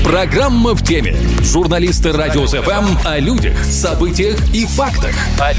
Программа в теме. Журналисты Радиус ФМ о людях, событиях и фактах.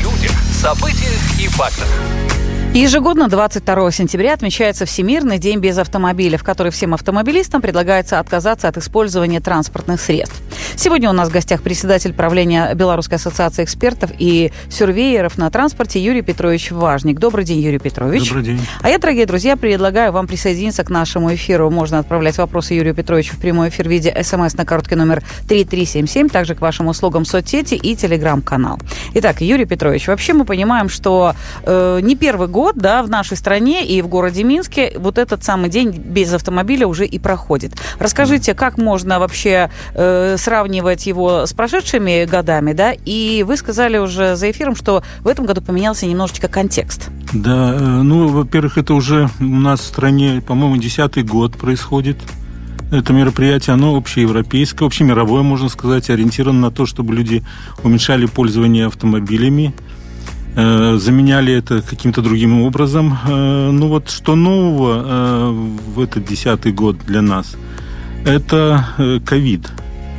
Ежегодно 22 сентября отмечается Всемирный день без автомобиля, в который всем автомобилистам предлагается отказаться от использования транспортных средств. Сегодня у нас в гостях председатель правления Белорусской ассоциации экспертов и сюрвееров на транспорте Юрий Петрович Важник. Добрый день, Юрий Петрович. Добрый день. А я, дорогие друзья, предлагаю вам присоединиться к нашему эфиру. Можно отправлять вопросы Юрию Петровичу в прямой эфир в виде СМС на короткий номер 3377, также к вашим услугам соцсети и телеграм-канал. Итак, Юрий Петрович, вообще мы понимаем, что не первый год, да, в нашей стране и в городе Минске вот этот самый день без автомобиля уже и проходит. Расскажите, как можно вообще сравнивать его с прошедшими годами, да? И вы сказали уже за эфиром, что в этом году поменялся немножечко контекст. Да, ну, во-первых, это уже у нас в стране, по-моему, 10-й год происходит. Это мероприятие, оно общеевропейское, общемировое, можно сказать, ориентировано на то, чтобы люди уменьшали пользование автомобилями, заменяли это каким-то другим образом. Ну вот что нового в этот 10-й год для нас? Это ковид.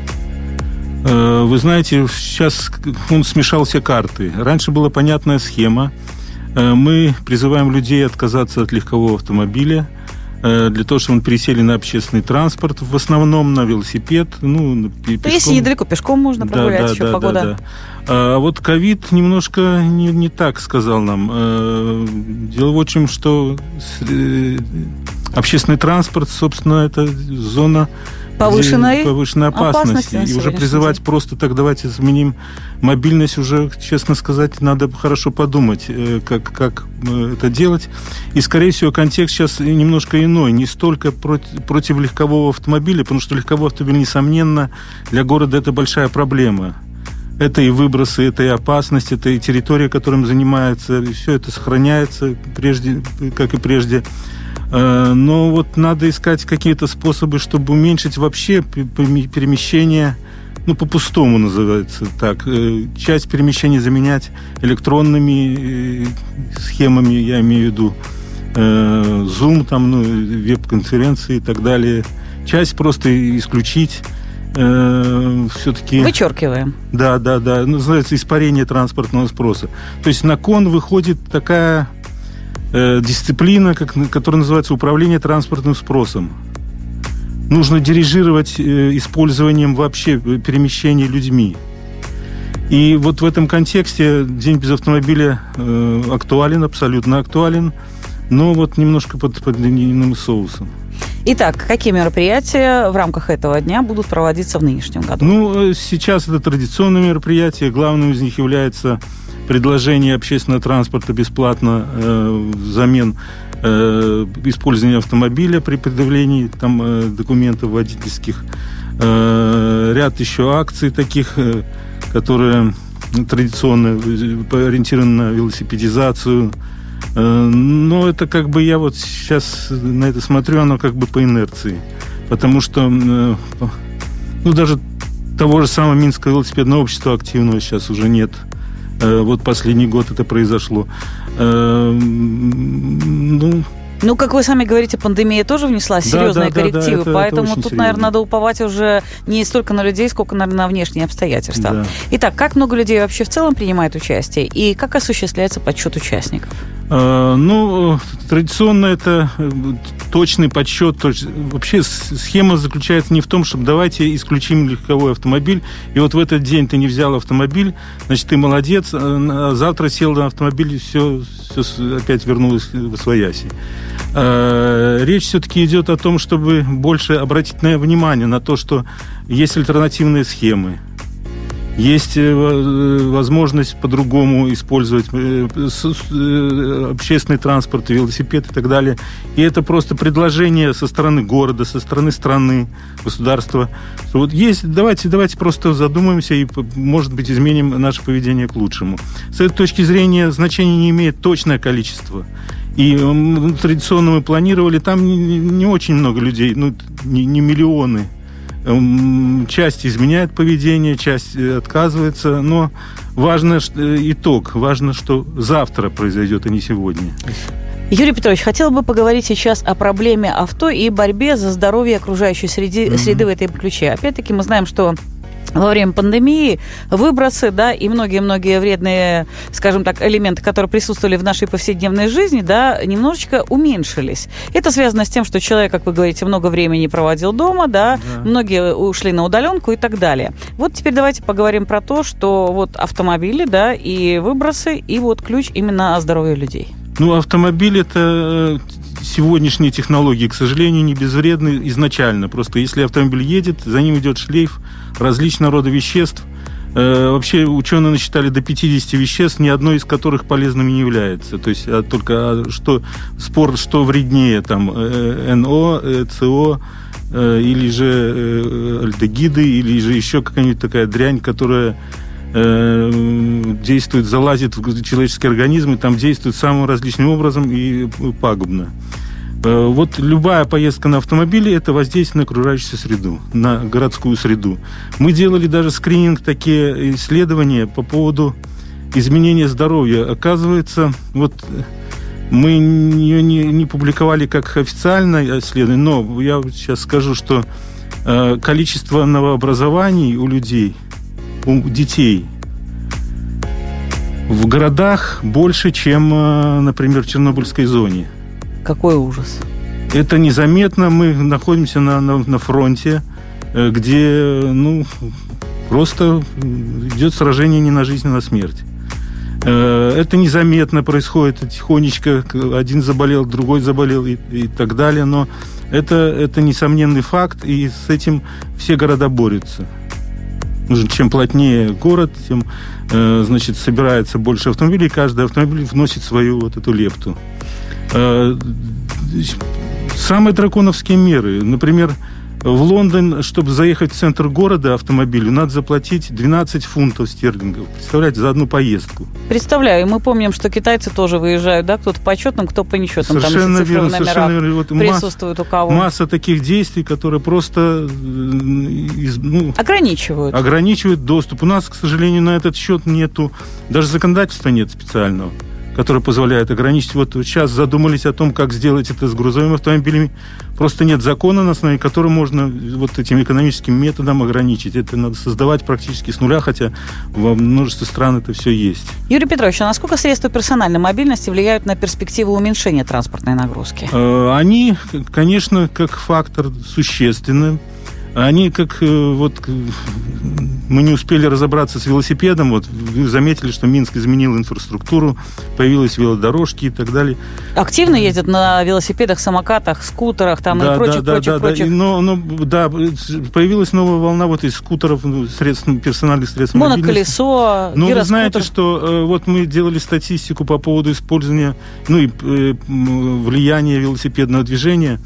Вы знаете, сейчас он смешал все карты. Раньше была понятная схема. Мы призываем людей отказаться от легкового автомобиля для того, чтобы пересели на общественный транспорт, в основном на велосипед. Ну, пешком. Если недалеко, пешком можно прогулять, еще погода. Да. А вот ковид немножко не так сказал нам. Дело в том, что общественный транспорт, собственно, это зона повышенной опасности. И уже призывать просто так, давайте заменим мобильность, уже, честно сказать, надо хорошо подумать, как это делать. И, скорее всего, контекст сейчас немножко иной. Не столько против легкового автомобиля, потому что легковой автомобиль, несомненно, для города это большая проблема. Это и выбросы, это и опасность, это и территория, которым занимается. И все это сохраняется как и прежде. Но вот надо искать какие-то способы, чтобы уменьшить вообще перемещение, ну, по-пустому называется так. Часть перемещений заменять электронными схемами, я имею в виду Zoom, там, ну, веб-конференции и так далее. Часть просто исключить. Все-таки... Вычеркиваем. Да. Называется испарение транспортного спроса. То есть на кон выходит такая дисциплина, которая называется управление транспортным спросом. Нужно дирижировать использованием вообще перемещения людьми. И вот в этом контексте День без автомобиля актуален, абсолютно актуален, но вот немножко под иным соусом. Итак, какие мероприятия в рамках этого дня будут проводиться в нынешнем году? Ну, сейчас это традиционные мероприятия. Главным из них является предложение общественного транспорта бесплатно взамен использования автомобиля при предъявлении там документов водительских. Ряд еще акций таких, которые традиционно ориентированы на велосипедизацию. Но это как бы я вот сейчас на это смотрю, оно как бы по инерции. Потому что ну, даже того же самого Минского велосипедного общества активного сейчас уже нет. Вот последний год это произошло. Ну, как вы сами говорите, пандемия тоже внесла серьезные коррективы, поэтому тут, наверное, надо уповать уже не столько на людей, сколько, наверное, на внешние обстоятельства. Да. Итак, как много людей вообще в целом принимает участие и как осуществляется подсчет участников? Ну, традиционно это точный подсчет. Вообще схема заключается не в том, чтобы давайте исключим легковой автомобиль, и вот в этот день ты не взял автомобиль, значит, ты молодец, а завтра сел на автомобиль, и все опять вернулось в освояси. Речь все-таки идет о том, чтобы больше обратить внимание на то, что есть альтернативные схемы. Есть возможность по-другому использовать общественный транспорт, велосипед и так далее. И это просто предложение со стороны города, со стороны страны, государства. Вот есть, давайте просто задумаемся и, может быть, изменим наше поведение к лучшему. С этой точки зрения значения не имеет точное количество. И традиционно мы планировали, там не очень много людей, ну, не миллионы. Часть изменяет поведение, часть отказывается, но важно итог, важно, что завтра произойдет, а не сегодня. Юрий Петрович, хотела бы поговорить сейчас о проблеме авто и борьбе за здоровье окружающей среды в этом ключе. Опять-таки мы знаем, что во время пандемии выбросы, да, и многие-многие вредные, скажем так, элементы, которые присутствовали в нашей повседневной жизни, да, немножечко уменьшились. Это связано с тем, что человек, как вы говорите, много времени проводил дома, да, многие ушли на удаленку и так далее. Вот теперь давайте поговорим про то, что вот автомобили, да, и выбросы, и вот ключ именно о здоровье людей. Ну, автомобиль – это сегодняшние технологии, к сожалению, не безвредны изначально. Просто если автомобиль едет, за ним идет шлейф различного рода веществ. Вообще ученые насчитали до 50 веществ, ни одно из которых полезным не является. То есть только спор, что вреднее, там, НО, СО, или же альдегиды, или же еще какая-нибудь такая дрянь, которая действует, залазит в человеческий организм и там действует самым различным образом и пагубно. Вот любая поездка на автомобиле – это воздействие на окружающую среду, на городскую среду. Мы делали даже скрининг, такие исследования по поводу изменения здоровья. Оказывается, вот мы ее не публиковали как официальное исследование, но я сейчас скажу, что количество новообразований у людей, у детей в городах больше, чем, например, в Чернобыльской зоне. Какой ужас. Это незаметно. Мы находимся на фронте, где просто идет сражение не на жизнь, а на смерть. Это незаметно происходит, тихонечко. Один заболел, другой заболел и так далее. Но это несомненный факт, и с этим все города борются. Чем плотнее город, тем, значит, собирается больше автомобилей, и каждый автомобиль вносит свою вот эту лепту. Самые драконовские меры. Например, в Лондон, чтобы заехать в центр города автомобилю, надо заплатить 12 фунтов стерлингов. Представляете, за одну поездку. Представляю. И мы помним, что китайцы тоже выезжают, да? Кто-то по четным, кто по нечетным. Совершенно верно. Совершенно верно. Вот присутствует у кого. Масса таких действий, которые просто ограничивают доступ. У нас, к сожалению, на этот счет нету, даже законодательства нет специального, которое позволяет ограничить. Вот сейчас задумались о том, как сделать это с грузовыми автомобилями. Просто нет закона, на основании которого можно вот этим экономическим методом ограничить. Это надо создавать практически с нуля, хотя во множестве стран это все есть. Юрий Петрович, а насколько средства персональной мобильности влияют на перспективу уменьшения транспортной нагрузки? Они, конечно, как фактор существенный. Они как мы не успели разобраться с велосипедом. Вот вы заметили, что Минск изменил инфраструктуру, появились велодорожки и так далее. Активно ездят на велосипедах, самокатах, скутерах там и прочих. Да, появилась новая волна вот из скутеров, персональных средств мобильности. Моноколесо, гироскутер. Вы знаете, что вот мы делали статистику по поводу использования, и влияния велосипедного движения.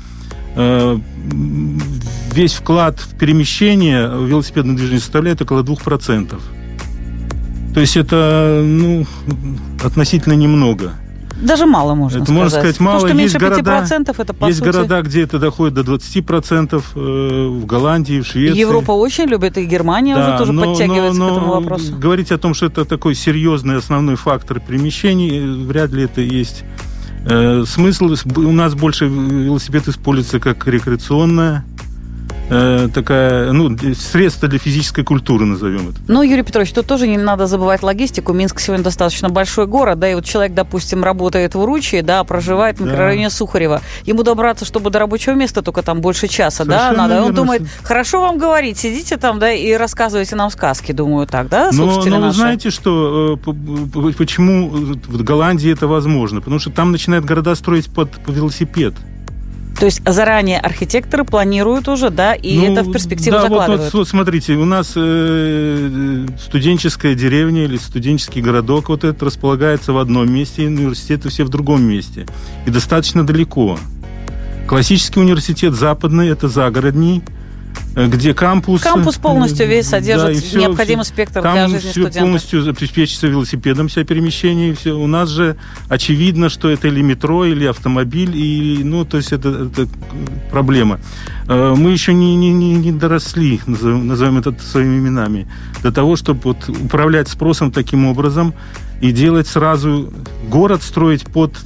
Весь вклад в перемещение в велосипедное движение составляет около 2%. То есть это, относительно немного. Даже мало, можно сказать. Можно сказать, мало. Потому что меньше 5% это, по есть сути... города, где это доходит до 20%, в Голландии, в Швеции. Европа очень любит, и Германия уже тоже подтягивается к этому вопросу. Говорить о том, что это такой серьезный основной фактор перемещений, вряд ли это есть смысл. У нас больше велосипед используется как рекреационная такая, средство для физической культуры, назовем это. Юрий Петрович, тут тоже не надо забывать логистику. Минск сегодня достаточно большой город, да, и вот человек, допустим, работает в Уручье, да, проживает в микрорайоне Сухарева. Ему добраться, чтобы до рабочего места, только там больше часа, совершенно надо. Верно. Он думает, хорошо вам говорить, сидите там, да, и рассказывайте нам сказки, думаю, так, да, слушатели наши? Вы знаете, что, почему в Голландии это возможно? Потому что там начинают города строить под велосипед. То есть заранее архитекторы планируют уже, да, и это в перспективу закладывают. Вот смотрите, у нас студенческая деревня или студенческий городок вот этот располагается в одном месте, университеты все в другом месте. И достаточно далеко. Классический университет западный – это загородний, где кампус... Кампус полностью весь содержит необходимый спектр для жизни студента. Там полностью обеспечится велосипедом все перемещение. Все. У нас же очевидно, что это или метро, или автомобиль, то есть это проблема. Мы еще не доросли, назовем это своими именами, до того, чтобы управлять спросом таким образом и делать сразу город строить под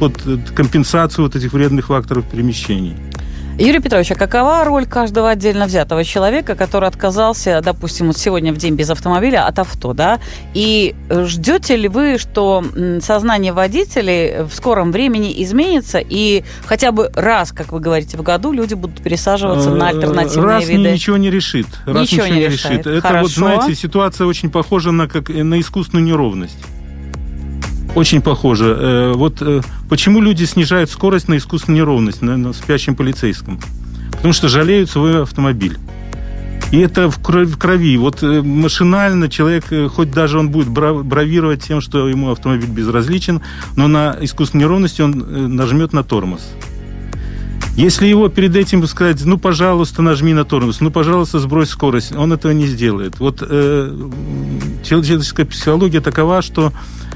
под компенсацию вот этих вредных факторов перемещений. Юрий Петрович, а какова роль каждого отдельно взятого человека, который отказался, допустим, вот сегодня в день без автомобиля от авто, да? И ждете ли вы, что сознание водителей в скором времени изменится, и хотя бы раз, как вы говорите, в году люди будут пересаживаться на альтернативные виды? Раз ничего не решит. Ничего не решит. Это Хорошо. вот, знаете, ситуация очень похожа на искусственную неровность. Очень похоже. Вот почему люди снижают скорость на искусственную неровность, на спящем полицейском? Потому что жалеют свой автомобиль. И это в крови. Вот машинально человек, хоть даже он будет бравировать тем, что ему автомобиль безразличен, но на искусственной неровности он нажмет на тормоз. Если его перед этим сказать, ну, пожалуйста, нажми на тормоз, ну, пожалуйста, сбрось скорость, он этого не сделает. Вот человеческая психология такова, что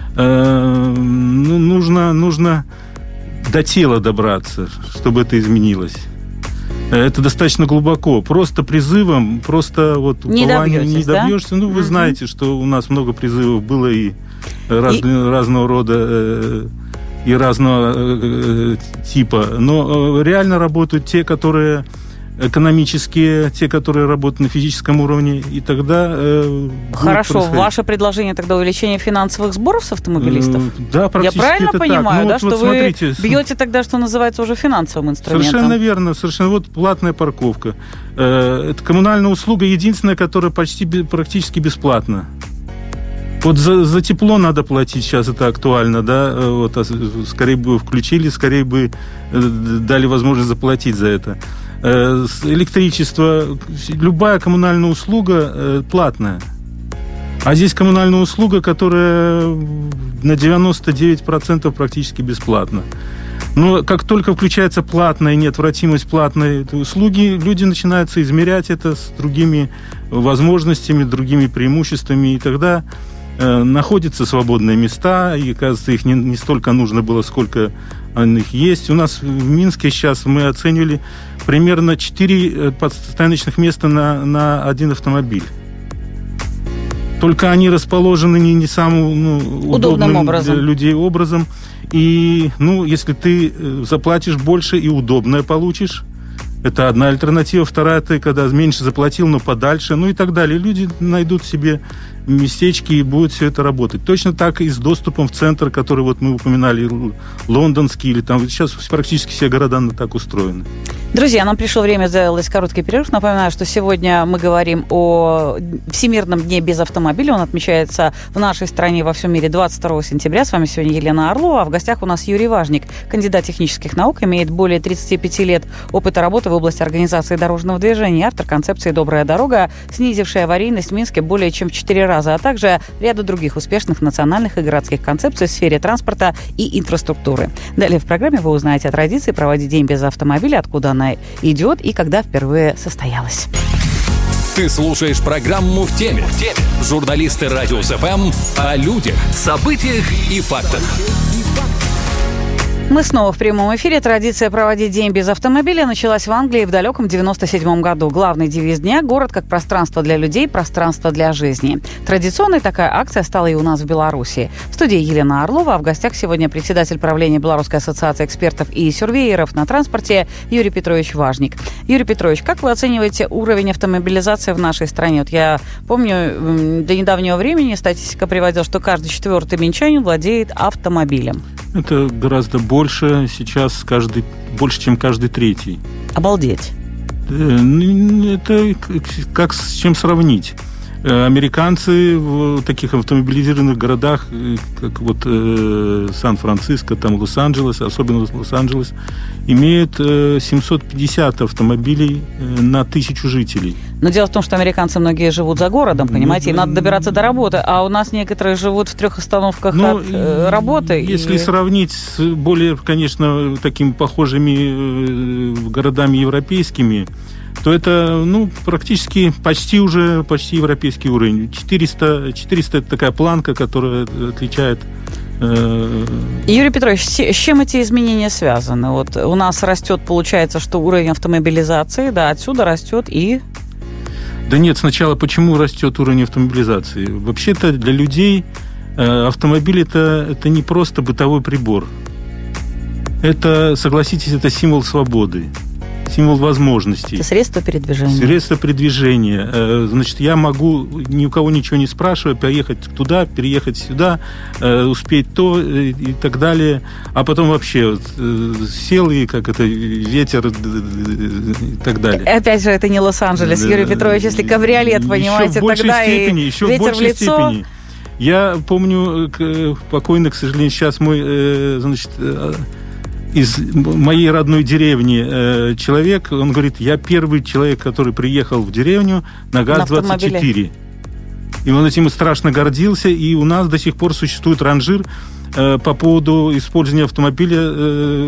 нужно до тела добраться, чтобы это изменилось. Это достаточно глубоко. Просто призывом, просто вот упованием не добьешься. Да? Ну, вы знаете, что у нас много призывов было и разного рода и разного типа. Но реально работают те, которые экономические, те, которые работают на физическом уровне, и тогда... Хорошо, ваше предложение тогда увеличение финансовых сборов с автомобилистов? Да, практически. Я правильно это понимаю, так. да, что вы бьете тогда, что называется, уже финансовым инструментом? Совершенно верно, совершенно. Вот платная парковка. Это коммунальная услуга единственная, которая практически бесплатна. Вот за тепло надо платить, сейчас это актуально, да, вот, скорее бы включили, скорее бы дали возможность заплатить за это. Электричество, любая коммунальная услуга платная. А здесь коммунальная услуга, которая на 99% практически бесплатна. Но как только включается платная, неотвратимость платной услуги, люди начинают измерять это с другими возможностями, другими преимуществами, и тогда находятся свободные места, и, кажется, их не столько нужно было, сколько их есть. У нас в Минске сейчас мы оценивали примерно 4 подстояночных места на один автомобиль. Только они расположены не самым удобным для людей образом. И, если ты заплатишь больше и удобное получишь, это одна альтернатива. Вторая, ты когда меньше заплатил, но подальше, и так далее. Люди найдут себе местечки и будет все это работать. Точно так и с доступом в центр, который вот мы упоминали, лондонский, или там сейчас практически все города так устроены. Друзья, нам пришло время сделать короткий перерыв. Напоминаю, что сегодня мы говорим о Всемирном дне без автомобиля. Он отмечается в нашей стране и во всем мире 22 сентября. С вами сегодня Елена Орлова. А в гостях у нас Юрий Важник, кандидат технических наук, имеет более 35 лет опыта работы в области организации дорожного движения, автор концепции «Добрая дорога», снизившая аварийность в Минске более чем в 4 раза, а также ряда других успешных национальных и городских концепций в сфере транспорта и инфраструктуры. Далее в программе вы узнаете о традиции проводить день без автомобиля, откуда она идет и когда впервые состоялась. Ты слушаешь программу «В теме». Журналисты Радио СФМ о людях, событиях и фактах. Мы снова в прямом эфире. Традиция проводить день без автомобиля началась в Англии в далеком 97 году. Главный девиз дня – город как пространство для людей, пространство для жизни. Традиционной такая акция стала и у нас в Беларуси. В студии Елена Орлова, а в гостях сегодня председатель правления Белорусской ассоциации экспертов и сюрвееров на транспорте Юрий Петрович Важник. Юрий Петрович, как вы оцениваете уровень автомобилизации в нашей стране? Вот я помню, до недавнего времени статистика приводила, что каждый 4-й минчанин владеет автомобилем. Это гораздо больше, сейчас больше, чем каждый 3-й. Обалдеть. Это как с чем сравнить? Американцы в таких автомобилизированных городах, как вот Сан-Франциско, там Лос-Анджелес, особенно Лос-Анджелес, имеют 750 автомобилей на 1000 жителей. Но дело в том, что американцы многие живут за городом, понимаете, им надо добираться до работы, а у нас некоторые живут в 3 остановках от работы. Если сравнить с более, конечно, такими похожими городами европейскими, то это, практически почти европейский уровень. 400 это такая планка, которая отличает... Юрий Петрович, с чем эти изменения связаны? Вот у нас растет, получается, что уровень автомобилизации, да, отсюда растет и... Да нет, сначала почему растет уровень автомобилизации? Вообще-то для людей автомобиль это не просто бытовой прибор. Это, согласитесь, это символ свободы, символ возможностей. Это средство передвижения. Средство передвижения. Значит, я могу, ни у кого ничего не спрашивая, поехать туда, переехать сюда, успеть то и так далее. А потом вообще сел и как это, ветер и так далее. Опять же, это не Лос-Анджелес, да, Юрий Петрович, если кабриолет, понимаете, тогда еще ветер в лицо. Степени. Я помню, покойный, к сожалению, сейчас мой, значит, из моей родной деревни человек, он говорит, я первый человек, который приехал в деревню на ГАЗ-24. И он этим страшно гордился, и у нас до сих пор существует ранжир по поводу использования автомобиля.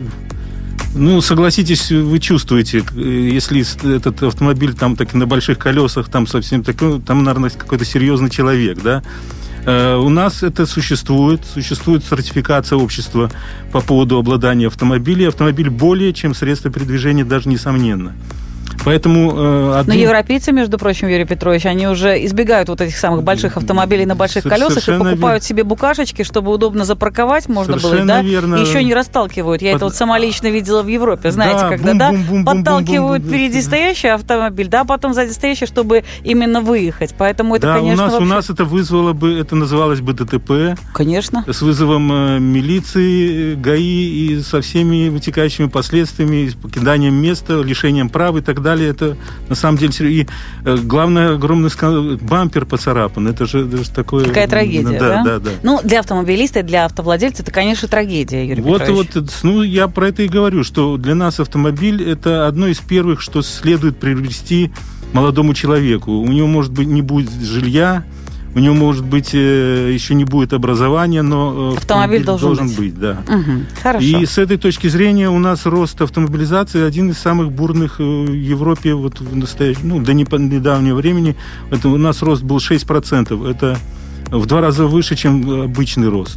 Ну, согласитесь, вы чувствуете, если этот автомобиль там так на больших колесах, там совсем такой, там, наверное, какой-то серьезный человек, да. У нас это существует сертификация общества по поводу обладания автомобилем. Автомобиль более чем средство передвижения, даже несомненно. Поэтому... Но европейцы, между прочим, Юрий Петрович, они уже избегают вот этих самых больших автомобилей на больших колесах и покупают себе букашечки, чтобы удобно запарковать можно было, да? Верно. И еще не расталкивают. Я это вот сама лично видела в Европе, знаете, да, когда подталкивают впереди стоящий автомобиль, да, потом сзади стоящий, чтобы именно выехать. Поэтому это, да, конечно, у нас это вызвало бы, это называлось бы ДТП. Конечно. С вызовом милиции, ГАИ и со всеми вытекающими последствиями, покиданием места, лишением прав и так далее. Это на самом деле... И главное, огромный бампер поцарапан. Это же такое... Какая трагедия, да? Да. Ну, для автомобилиста и для автовладельца это, конечно, трагедия, Юрий Петрович. Ну, я про это и говорю, что для нас автомобиль – это одно из первых, что следует приобрести молодому человеку. У него, может быть, не будет жилья, у него, может быть, еще не будет образования, но автомобиль должен быть, да. Угу, хорошо. И с этой точки зрения у нас рост автомобилизации один из самых бурных в Европе вот в настоящем, до недавнего времени. Это у нас рост был 6%. Это в 2 раза выше, чем обычный рост.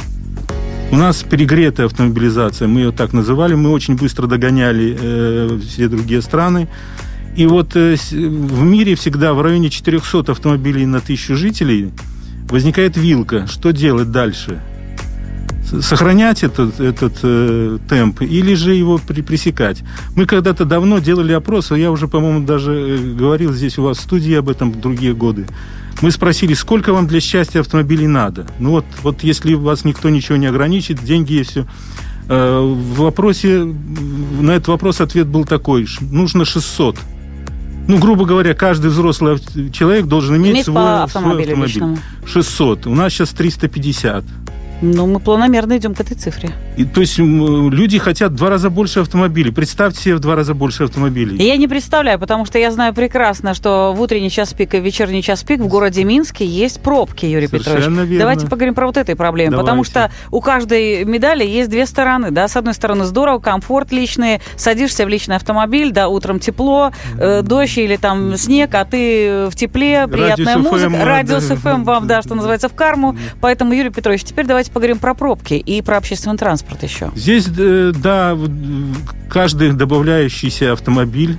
У нас перегретая автомобилизация, мы ее так называли, мы очень быстро догоняли все другие страны. И вот в мире всегда в районе 400 автомобилей на 1000 жителей возникает вилка. Что делать дальше? Сохранять этот темп или же его пресекать? Мы когда-то давно делали опрос, я уже, по-моему, даже говорил здесь у вас в студии об этом в другие годы. Мы спросили, сколько вам для счастья автомобилей надо? Ну вот если вас никто ничего не ограничит, деньги есть, все. На этот вопрос ответ был такой: нужно 600. Ну, грубо говоря, каждый взрослый человек должен иметь свой автомобиль. 600. У нас сейчас 350. Ну, мы планомерно идем к этой цифре. То есть люди хотят в 2 раза больше автомобилей. Представьте себе в 2 раза больше автомобилей. Я не представляю, потому что я знаю прекрасно, что в утренний час пик и в вечерний час пик в городе Минске есть пробки, Юрий Петрович. Верно. Давайте поговорим про вот этой проблеме. Давайте. Потому что у каждой медали есть 2 стороны. Да? С одной стороны, здорово, комфорт личный, садишься в личный автомобиль, да, утром тепло, дождь или там снег, а ты в тепле, приятная музыка. Радиус ФМ вам, да, что называется, в карму. Поэтому, Юрий Петрович, теперь давайте поговорим про пробки и про общественный транспорт еще. Здесь, да, каждый добавляющийся автомобиль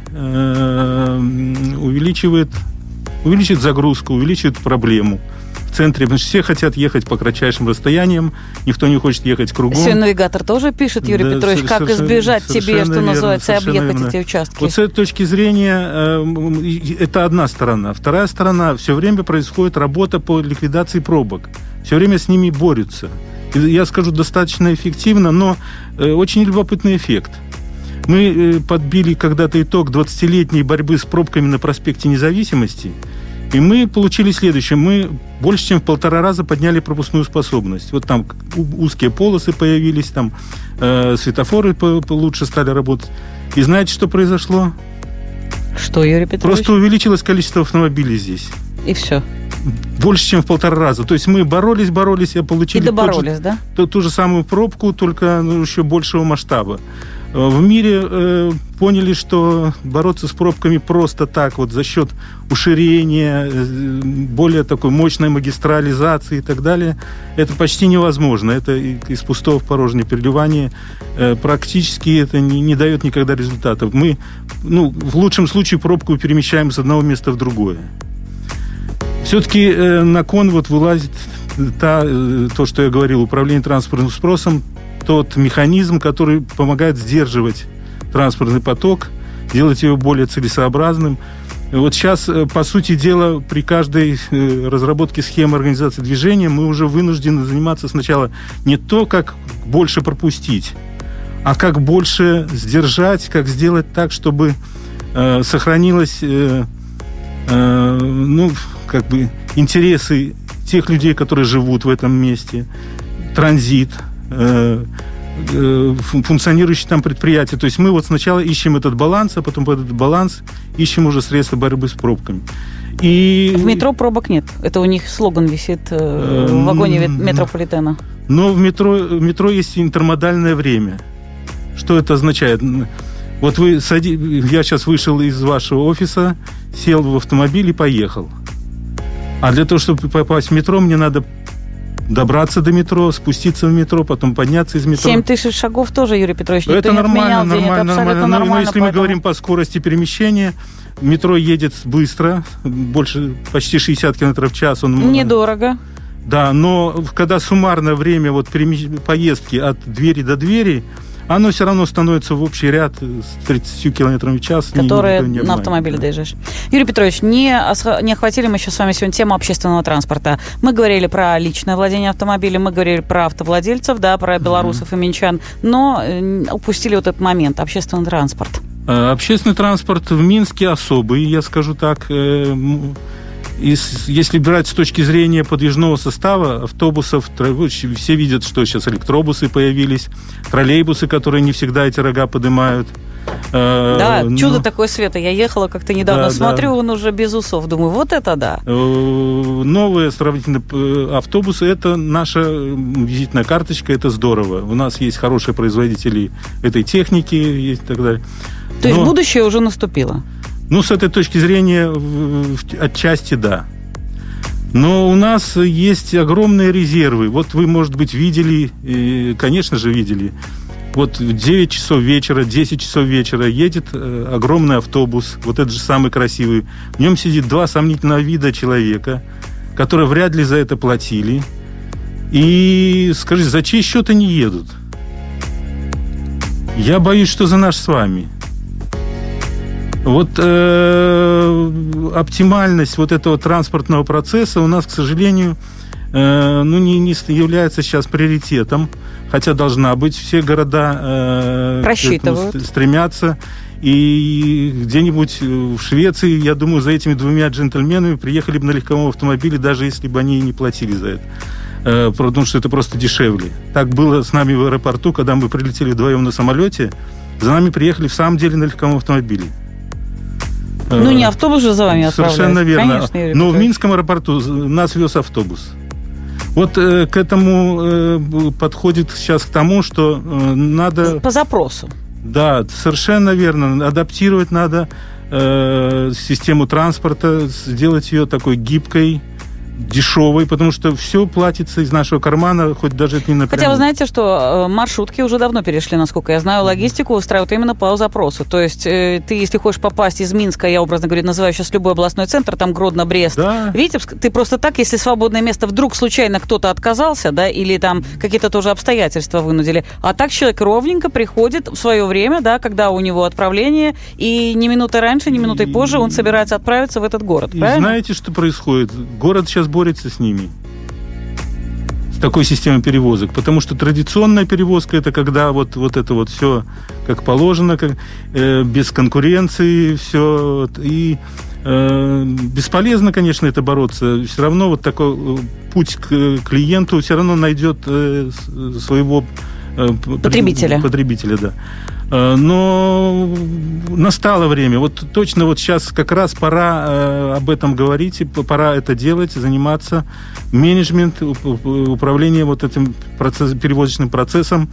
увеличивает загрузку, увеличивает проблему в центре, потому что все хотят ехать по кратчайшим расстояниям, никто не хочет ехать кругом. Все навигатор тоже пишет, Юрий Петрович, как избежать тебе, что называется, и объехать эти участки. Вот с этой точки зрения это одна сторона. Вторая сторона, все время происходит работа по ликвидации пробок. Все время с ними борются. Я скажу, достаточно эффективно, но очень любопытный эффект. Мы подбили когда-то итог 20-летней борьбы с пробками на проспекте Независимости, и мы получили следующее. Мы больше чем в 1,5 раза подняли пропускную способность. Вот там узкие полосы появились, там светофоры лучше стали работать. И знаете, что произошло? Что, Юрий Петрович? Просто увеличилось количество автомобилей здесь. И все. Больше, чем в 1,5 раза. То есть мы боролись и получили ту же самую пробку, только еще большего масштаба. В мире поняли, что бороться с пробками просто так, вот за счет уширения, более такой мощной магистрализации и так далее, это почти невозможно. Это из пустого в порожнее переливание. Практически это не дает никогда результатов. Мы, в лучшем случае, пробку перемещаем с одного места в другое. Все-таки на кон вылазит то, что я говорил, управление транспортным спросом, тот механизм, который помогает сдерживать транспортный поток, делать его более целесообразным. Вот сейчас, по сути дела, при каждой разработке схемы организации движения мы уже вынуждены заниматься сначала не то, как больше пропустить, а как больше сдержать, как сделать так, чтобы сохранилось интересы тех людей, которые живут в этом месте, транзит, функционирующие там предприятия. То есть мы вот сначала ищем этот баланс, а потом под этот баланс ищем уже средства борьбы с пробками. И... В метро пробок нет. Это у них слоган висит в вагоне метрополитена. Но в метро есть интермодальное время. Что это означает? Вот я сейчас вышел из вашего офиса, сел в автомобиль и поехал. А для того, чтобы попасть в метро, мне надо добраться до метро, спуститься в метро, потом подняться из метро. 7 тысяч шагов тоже, Юрий Петрович, это нормально. Но если мы говорим по скорости перемещения, метро едет быстро, почти 60 км в час. Недорого. Да, но когда суммарное время поездки от двери до двери, оно все равно становится в общий ряд с 30 км в час. Которые на автомобиле доезжаешь. Юрий Петрович, не охватили мы еще с вами сегодня тему общественного транспорта. Мы говорили про личное владение автомобилем, мы говорили про автовладельцев, да, про белорусов и минчан, но упустили вот этот момент, общественный транспорт. Общественный транспорт в Минске особый, я скажу так. Если брать с точки зрения подвижного состава, автобусов, все видят, что сейчас электробусы появились, троллейбусы, которые не всегда эти рога поднимают. Чудо такое света. Я ехала как-то недавно, смотрю, он уже без усов. Думаю, вот это да. Новые сравнительно автобусы, это наша визитная карточка, это здорово. У нас есть хорошие производители этой техники и так далее. То есть будущее уже наступило? С этой точки зрения, отчасти да. Но у нас есть огромные резервы. Вот вы, может быть, видели, конечно же, видели. Вот в 9 часов вечера, 10 часов вечера едет огромный автобус, вот этот же самый красивый. В нем сидит 2 сомнительного вида человека, которые вряд ли за это платили. И, скажите, за чей счет они едут? Я боюсь, что за наш с вами. Вот оптимальность вот этого транспортного процесса у нас, к сожалению, не является сейчас приоритетом, хотя должна быть. Все города стремятся. И где-нибудь в Швеции, я думаю, за этими 2 джентльменами приехали бы на легковом автомобиле, даже если бы они не платили за это. Потому что это просто дешевле. Так было с нами в аэропорту, когда мы прилетели вдвоем на самолете, за нами приехали в самом деле на легковом автомобиле. Не автобус же за вами отправляется. Совершенно верно. Конечно, но в Минском аэропорту нас вез автобус. Вот к этому подходит сейчас к тому, что надо... По запросу. Да, совершенно верно. Адаптировать надо систему транспорта, сделать ее такой гибкой, дешевой, потому что все платится из нашего кармана, хоть даже это не напрямую. Хотя вы знаете, что маршрутки уже давно перешли, насколько я знаю, логистику устраивают именно по запросу. То есть ты, если хочешь попасть из Минска, я образно говоря называю сейчас любой областной центр, там Гродно, Брест, да. Витебск, ты просто так, если свободное место вдруг случайно кто-то отказался, да, или там какие-то тоже обстоятельства вынудили, а так человек ровненько приходит в свое время, да, когда у него отправление, и ни минуты раньше, ни минуты позже он собирается отправиться в этот город, правильно? Знаете, что происходит? Город сейчас борется с ними, с такой системой перевозок, потому что традиционная перевозка — это когда вот это вот все как положено, без конкуренции, все, и бесполезно, конечно, это бороться. Все равно вот такой путь к клиенту все равно найдет своего потребителя, да. Но настало время. Вот точно вот сейчас как раз пора об этом говорить, пора это делать, заниматься. Менеджмент, управление вот этим перевозочным процессом.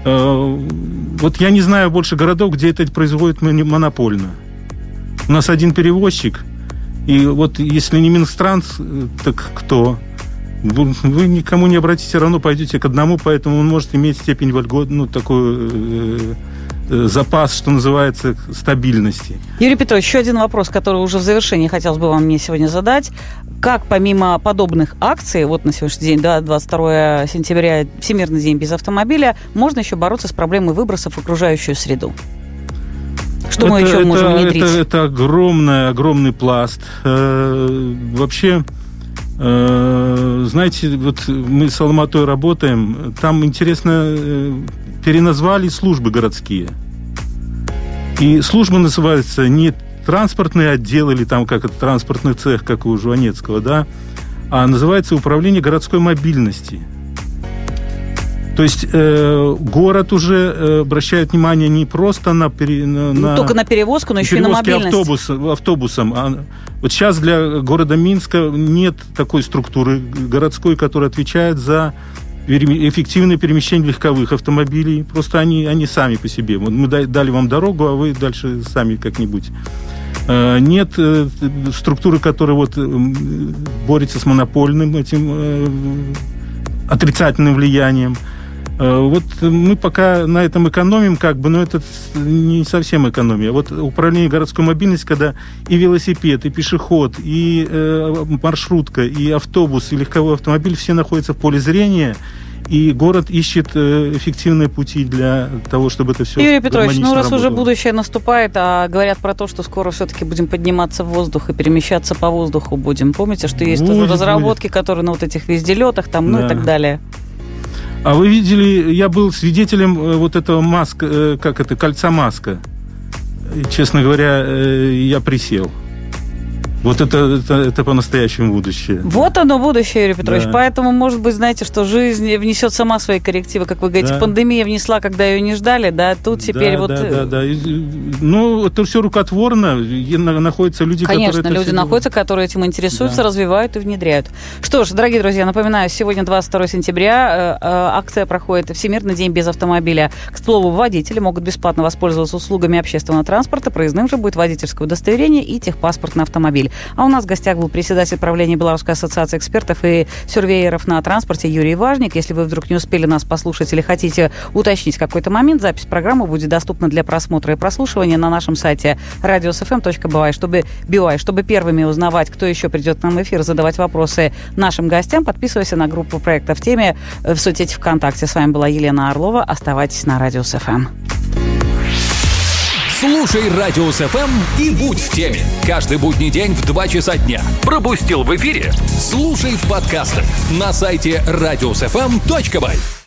Вот я не знаю больше городов, где это производят монопольно. У нас один перевозчик, и вот если не Минтранс, так кто? Вы никому не обратитесь, все равно пойдете к одному, поэтому он может иметь степень такую запас, что называется, стабильности. Юрий Петрович, еще один вопрос, который уже в завершении хотелось бы вам мне сегодня задать. Как помимо подобных акций, вот на сегодняшний день, 22 сентября, Всемирный день без автомобиля, можно еще бороться с проблемой выбросов в окружающую среду? Что мы еще можем внедрить? Это огромный пласт. Вообще, знаете, вот мы с Алматой работаем, там, интересно, переназвали службы городские. И служба называется не транспортный отдел или там как это транспортный цех, как у Жванецкого, да, а называется управление городской мобильности. То есть город уже обращает внимание не просто на только на перевозку, но еще и на мобильность. Автобусом. Вот сейчас для города Минска нет такой структуры городской, которая отвечает за эффективное перемещение легковых автомобилей. Просто они сами по себе. Вот мы дали вам дорогу, а вы дальше сами как-нибудь. Нет структуры, которая вот борется с монопольным этим отрицательным влиянием. Вот мы пока на этом экономим, но это не совсем экономия. Вот управление городской мобильностью, когда и велосипед, и пешеход, и маршрутка, и автобус, и легковой автомобиль все находятся в поле зрения, и город ищет эффективные пути для того, чтобы это все Юрий Петрович, раз работало. уже будущее наступает, а говорят про то, что скоро все-таки будем подниматься в воздух и перемещаться по воздуху будем. Помните, что есть тоже разработки, которые на вот этих везделетах, и так далее? А вы видели, я был свидетелем вот этого кольца Маска. Честно говоря, я присел. Вот это по-настоящему будущее. Вот оно будущее, Юрий Петрович. Да. Поэтому, может быть, знаете, что жизнь внесет сама свои коррективы. Как вы говорите, пандемия внесла, когда ее не ждали, да, тут теперь Да. Ну, это все рукотворно. Находятся люди, Конечно, которые... люди находятся, которые этим интересуются, развивают и внедряют. Что ж, дорогие друзья, напоминаю, сегодня 22 сентября, акция проходит «Всемирный день без автомобиля». К слову, водители могут бесплатно воспользоваться услугами общественного транспорта, проездным же будет водительское удостоверение и техпаспорт на автомобиль. А у нас в гостях был председатель правления Белорусской ассоциации экспертов и сюрвееров на транспорте Юрий Важник. Если вы вдруг не успели нас послушать или хотите уточнить какой-то момент, запись программы будет доступна для просмотра и прослушивания на нашем сайте radiosfm.by. Чтобы первыми узнавать, кто еще придет к нам в эфир, задавать вопросы нашим гостям, подписывайся на группу проекта «В теме» в соцсети ВКонтакте. С вами была Елена Орлова. Оставайтесь на Радиус ФМ. Слушай Радиус ФМ и будь в теме. Каждый будний день в 2 часа дня. Пропустил в эфире? Слушай в подкастах на сайте radiusfm.by.